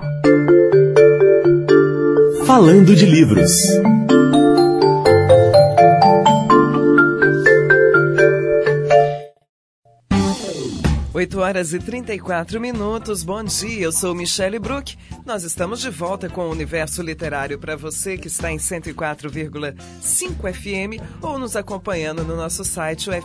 Falando de livros. 8h34. Bom dia, eu sou Michele Bruck. Nós estamos de volta com o Universo Literário para você que está em 104,5 FM ou nos acompanhando no nosso site, o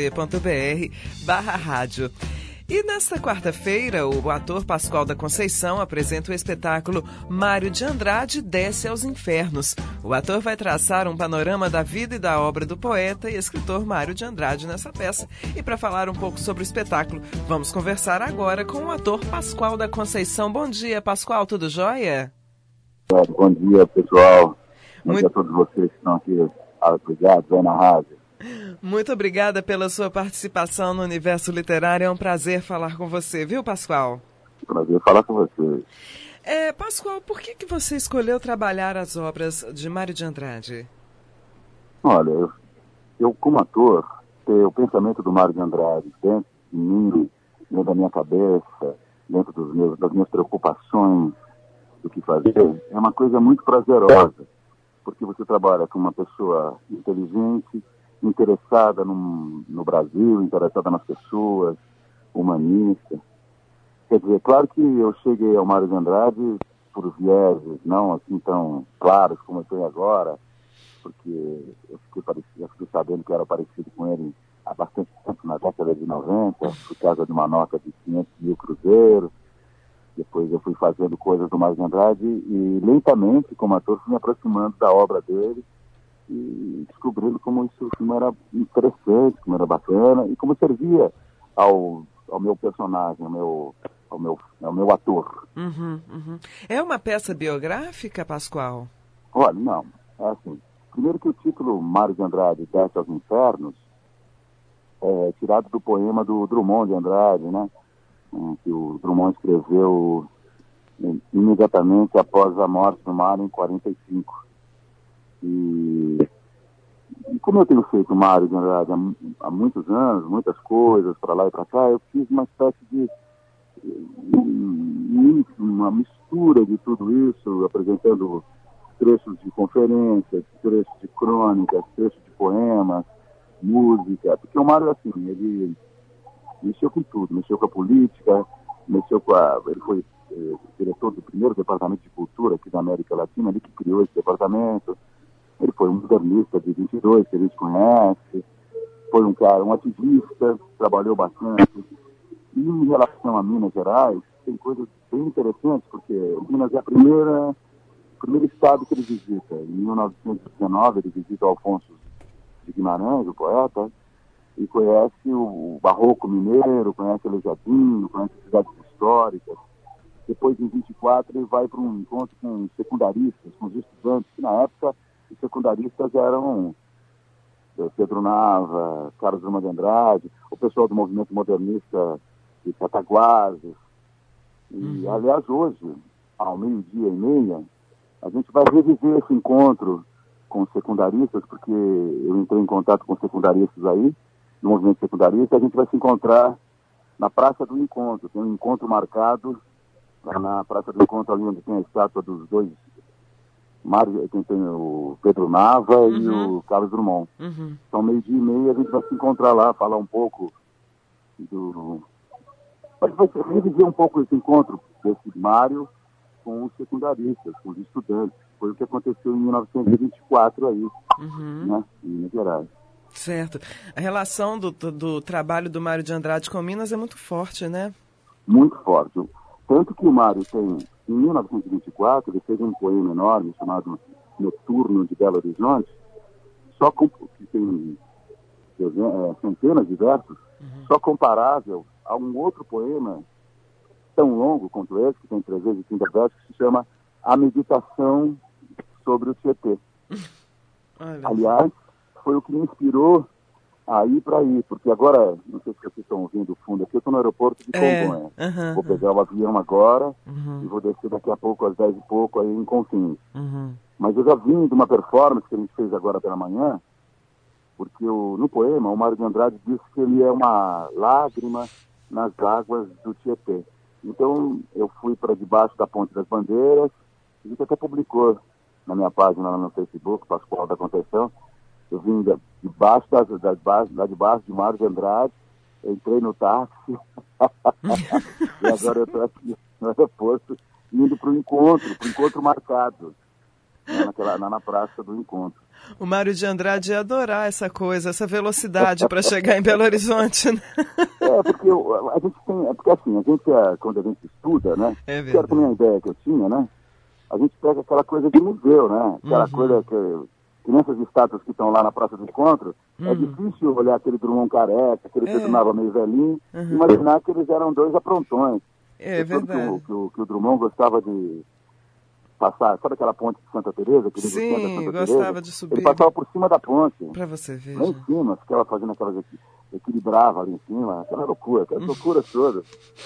fmg.br/rádio. E nesta quarta-feira, o ator Pascoal da Conceição apresenta o espetáculo Mário de Andrade Desce aos Infernos. O ator vai traçar um panorama da vida e da obra do poeta e escritor Mário de Andrade nessa peça. E para falar um pouco sobre o espetáculo, vamos conversar agora com o ator Pascoal da Conceição. Bom dia, Pascoal, tudo jóia? Bom dia, pessoal. Bom dia a todos vocês que estão aqui ligados aí na rádio. Muito obrigada pela sua participação no Universo Literário. É um prazer falar com você, viu, Pascoal? Prazer falar com você. Pascoal, por que você escolheu trabalhar as obras de Mário de Andrade? Olha, eu como ator, ter o pensamento do Mário de Andrade dentro de mim, dentro da minha cabeça, dentro das minhas preocupações do que fazer, é uma coisa muito prazerosa, porque você trabalha com uma pessoa inteligente, interessada no Brasil, interessada nas pessoas, humanista. Quer dizer, claro que eu cheguei ao Mário de Andrade por vieses, não assim tão claros como eu tenho agora, porque eu fiquei sabendo que eu era parecido com ele há bastante tempo, na década de 90, por causa de uma nota de 500 mil cruzeiros. Depois eu fui fazendo coisas do Mário de Andrade e lentamente, como ator, fui me aproximando da obra dele e descobrindo como como era interessante, como era bacana e como servia ao meu personagem, ao meu ator. Uhum. É uma peça biográfica, Pascoal? Olha, não, é assim. Primeiro que o título Mário de Andrade Desce aos Infernos é tirado do poema do Drummond de Andrade, né? Que o Drummond escreveu imediatamente após a morte do Mário em 45. E como eu tenho feito Mário de Andrade há muitos anos, muitas coisas para lá e para cá, eu fiz uma espécie de uma mistura de tudo isso, apresentando trechos de conferências, trechos de crônicas, trechos de poemas, música, porque o Mário, assim, ele mexeu com tudo, mexeu com a política, ele foi diretor do primeiro departamento de cultura aqui da América Latina, ele que criou esse departamento. Ele foi um modernista de 22, que a gente conhece, foi um ativista, trabalhou bastante. E em relação a Minas Gerais, tem coisas bem interessantes, porque Minas é o primeiro estado que ele visita. Em 1919, ele visita o Alfonso de Guimarães, o poeta, e conhece o Barroco Mineiro, conhece Aleijadinho, conhece as cidades históricas. Depois, em 24, ele vai para um encontro com secundaristas, com os estudantes, que na época os secundaristas eram Pedro Nava, Carlos Drummond de Andrade, o pessoal do movimento modernista de Cataguases. E, aliás, hoje, ao 12h30, a gente vai reviver esse encontro com os secundaristas, porque eu entrei em contato com os secundaristas aí, do movimento secundarista, a gente vai se encontrar na Praça do Encontro. Tem um encontro marcado lá na Praça do Encontro, ali onde tem a estátua dos dois tem o Pedro Nava e o Carlos Drummond. Então, 12h30, a gente vai se encontrar lá, falar um pouco vai reviver um pouco esse encontro desse Mário com os secundaristas, com os estudantes. Foi o que aconteceu em 1924 aí, né, em Minas Gerais. Certo. A relação do trabalho do Mário de Andrade com Minas é muito forte, né? Muito forte. Tanto que o Mário tem, em 1924, ele fez um poema enorme chamado Noturno de Belo Horizonte, que tem centenas de versos, só comparável a um outro poema tão longo quanto esse, que tem 330 versos, que se chama A Meditação sobre o Tietê. Aliás, foi o que me inspirou a ir para aí, porque agora, não sei se vocês estão ouvindo o fundo aqui, eu estou no aeroporto de Congonhas. Vou pegar o avião agora e vou descer daqui a pouco, às 10 e pouco, aí em Confins. Mas eu já vim de uma performance que a gente fez agora pela manhã, porque no poema, o Mário de Andrade diz que ele é uma lágrima nas águas do Tietê. Então, eu fui para debaixo da Ponte das Bandeiras, a gente até publicou na minha página lá no Facebook, Pascoal da Conceição. Eu vim debaixo lá debaixo de Mário de Andrade, entrei no táxi, e agora eu estou aqui no aeroporto, indo para o encontro marcado, na praça do encontro. O Mário de Andrade ia adorar essa coisa, essa velocidade para chegar em Belo Horizonte, né? Porque a gente tem, porque assim, quando a gente estuda, né? É que era também a ideia que eu tinha, né? A gente pega aquela coisa de museu, né? Aquela coisa que nessas estátuas que estão lá na Praça do Encontro, é difícil olhar aquele Drummond careca, aquele Pedro Nava meio velhinho, imaginar que eles eram dois aprontões. É verdade. Que o Drummond gostava de passar, sabe aquela ponte de Santa Teresa? Sim, gostava de subir. Ele passava por cima da ponte. Para você ver. Lá em cima, ficava fazendo aquelas equilibrava ali em cima, aquela loucura toda.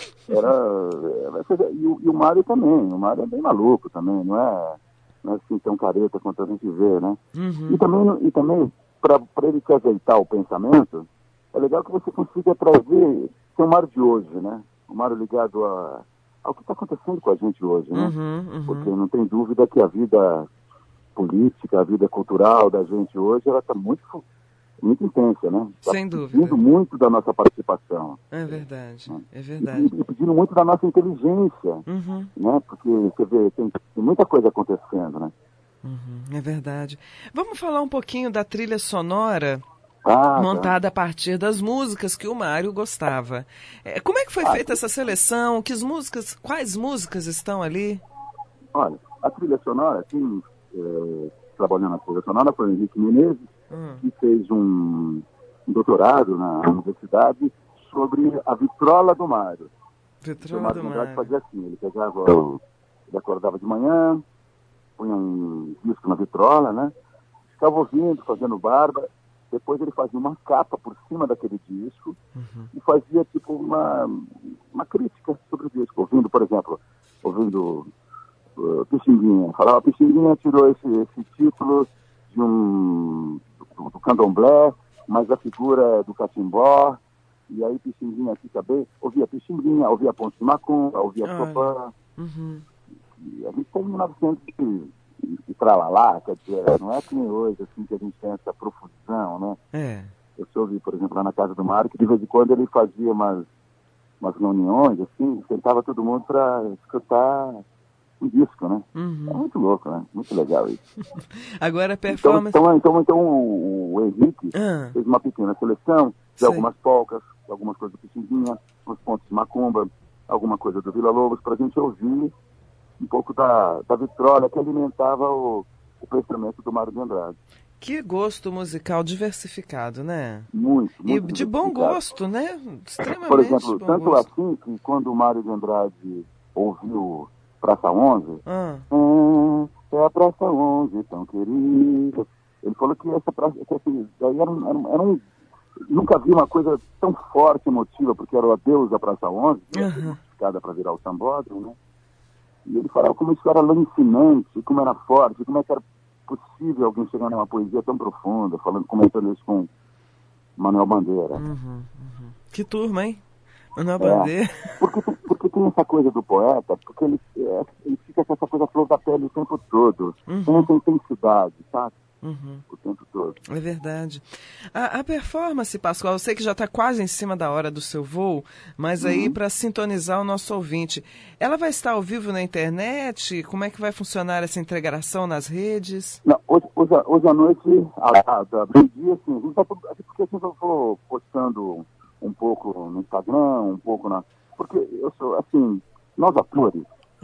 E o Mário também, o Mário é bem maluco também, não é assim tão careta quanto a gente vê, né? E também para ele te ajeitar o pensamento, é legal que você consiga trazer o Mário de hoje, né? O Mário ligado ao que está acontecendo com a gente hoje, né? Porque não tem dúvida que a vida política, a vida cultural da gente hoje, ela está muito intensa, né? Sem dúvida. Pedindo muito da nossa participação. É verdade, né? é verdade. E pedindo muito da nossa inteligência, né? Porque você vê, tem muita coisa acontecendo, né? É verdade. Vamos falar um pouquinho da trilha sonora montada a partir das músicas que o Mário gostava. Como é que foi feita essa seleção? Quais músicas estão ali? Olha, a trilha sonora, quem trabalhando na trilha sonora foi o Henrique Menezes, que fez um doutorado na universidade sobre a vitrola do Mário. Vitrola do Mário. Fazia assim, ele acordava de manhã, punha um disco na vitrola, né? Ficava ouvindo, fazendo barba. Depois ele fazia uma capa por cima daquele disco e fazia tipo uma crítica sobre o disco. Por exemplo, Pixinguinha. Falava, Pixinguinha tirou esse título do candomblé, mas a figura é do catimbó, e aí Pixinguinha fica bem. Ouvia Pixinguinha, ouvia Ponte de Macumba, ouvia Chopin. E a gente tem 1900 e tralalá, quer dizer, não é que nem hoje, assim, que a gente tem essa profusão, né? Eu soube, por exemplo, lá na casa do Mário, que de vez em quando ele fazia umas reuniões, assim, sentava todo mundo para escutar um disco, né? É muito louco, né? Muito legal isso. Agora a performance... Então o Henrique fez uma pequena seleção de algumas polcas, algumas coisas do Pixinguinha, uns pontos de Macumba, alguma coisa do Vila Lobos, para a gente ouvir um pouco da vitrola que alimentava o pensamento do Mário de Andrade. Que gosto musical diversificado, né? Muito e de bom gosto, né? Extremamente. Por exemplo, bom tanto gosto. assim que quando o Mário de Andrade ouviu Praça 11, é a Praça 11 tão querida. Ele falou que essa praça, daí era nunca vi uma coisa tão forte, emotiva, porque era o adeus da Praça 11, modificada para virar o Sambódromo, né? E ele falava como isso era lancinante, como era forte, como é que era possível alguém chegar numa poesia tão profunda, comentando isso com Manuel Bandeira. Que turma, hein? Manuel Bandeira. Porque tem essa coisa do poeta, porque ele fica com essa coisa flor da pele o tempo todo. Tem essa intensidade, sabe? O tempo todo. É verdade. A performance, Pascoal, eu sei que já está quase em cima da hora do seu voo, mas aí para sintonizar o nosso ouvinte, ela vai estar ao vivo na internet? Como é que vai funcionar essa integração nas redes? Não, hoje à noite, meio-dia, sim, porque assim, eu vou postando um pouco no Instagram, um pouco na... Porque eu sou, assim, nós atores,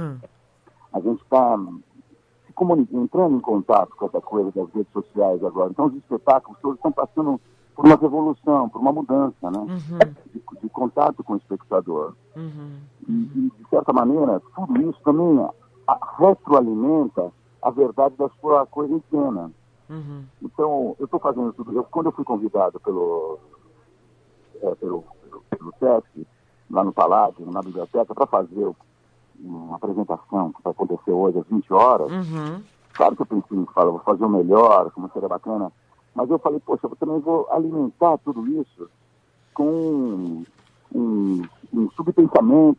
a gente está entrando em contato com essa coisa das redes sociais agora. Então, os espetáculos todos estão passando por uma revolução, por uma mudança, né? De contato com o espectador. E, de certa maneira, tudo isso também retroalimenta a verdade da sua coisa em cena. Então, eu estou fazendo tudo. Quando eu fui convidado pelo SESC, lá no Palácio, na biblioteca, para fazer uma apresentação que vai acontecer hoje às 20 horas, claro que eu pensei, vou fazer o melhor, como seria bacana, mas eu falei, poxa, eu também vou alimentar tudo isso com um subpensamento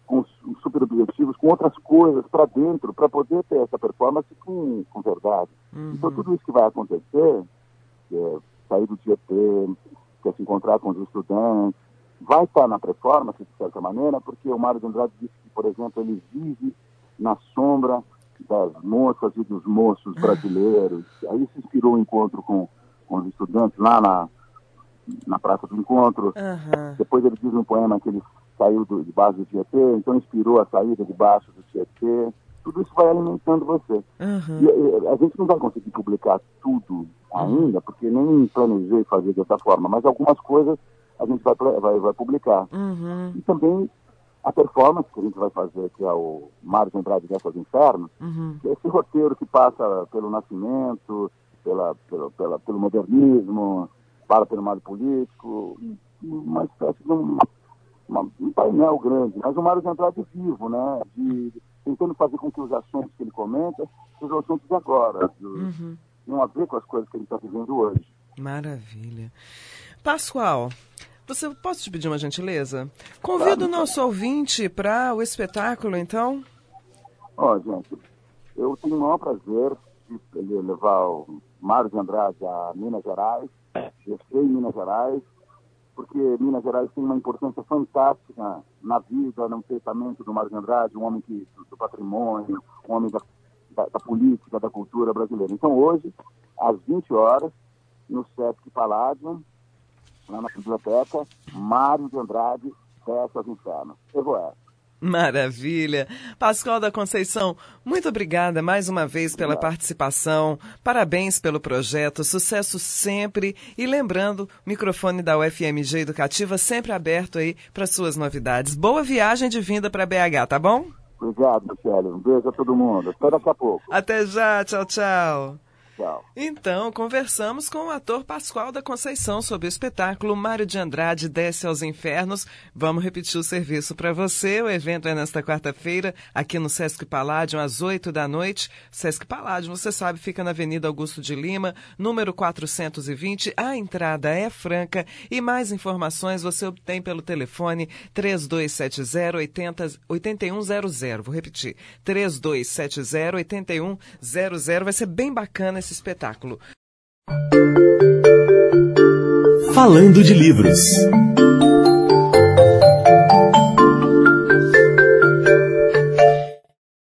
com super objetivos, com outras coisas para dentro, para poder ter essa performance com verdade. Então, tudo isso que vai acontecer, que é sair do Tietê, que é se encontrar com os estudantes, vai estar na performance, de certa maneira, porque o Mário de Andrade disse que, por exemplo, ele vive na sombra das moças e dos moços brasileiros. Aí se inspirou o encontro com os estudantes lá na Praça do Encontro. Depois ele diz um poema que ele saiu debaixo do Tietê, então inspirou a saída debaixo do Tietê. Tudo isso vai alimentando você. E a gente não vai conseguir publicar tudo ainda, porque nem planejei fazer dessa forma, mas algumas coisas a gente vai publicar. E também a performance que a gente vai fazer, que é o Mário de Andrade Desce aos Infernos, que é esse roteiro que passa pelo Nascimento, pelo modernismo, para pelo Mário político, uma espécie de um painel grande, mas o Mário de Andrade vivo, né? Tentando fazer com que os assuntos que ele comenta sejam assuntos de agora, não a ver com as coisas que ele está vivendo hoje. Maravilha. Pascoal, posso te pedir uma gentileza? Convido o nosso ouvinte para o espetáculo, então? Gente, eu tenho o maior prazer de levar o Mário de Andrade a Minas Gerais. Eu sei em Minas Gerais, porque Minas Gerais tem uma importância fantástica na vida, no pensamento do Mário de Andrade, um homem do patrimônio, um homem da política, da cultura brasileira. Então, hoje, às 20 horas, no Sesc Palladium, lá na biblioteca, Mário de Andrade Desce aos Infernos. Maravilha. Pascoal da Conceição, muito obrigada mais uma vez pela participação. Parabéns pelo projeto, sucesso sempre. E lembrando, o microfone da UFMG Educativa sempre aberto aí para suas novidades. Boa viagem de vinda para BH, tá bom? Obrigado, Michele. Um beijo a todo mundo. Até daqui a pouco. Até já. Tchau, tchau. Tchau. Então, conversamos com o ator Pascoal da Conceição sobre o espetáculo Mário de Andrade Desce aos Infernos. Vamos repetir o serviço para você. O evento é nesta quarta-feira, aqui no Sesc Palladium, às 20h. Sesc Palladium, você sabe, fica na Avenida Augusto de Lima, número 420. A entrada é franca e mais informações você obtém pelo telefone 3270-8100. Vou repetir, 3270-8100. Vai ser bem bacana esse espetáculo. Falando de livros.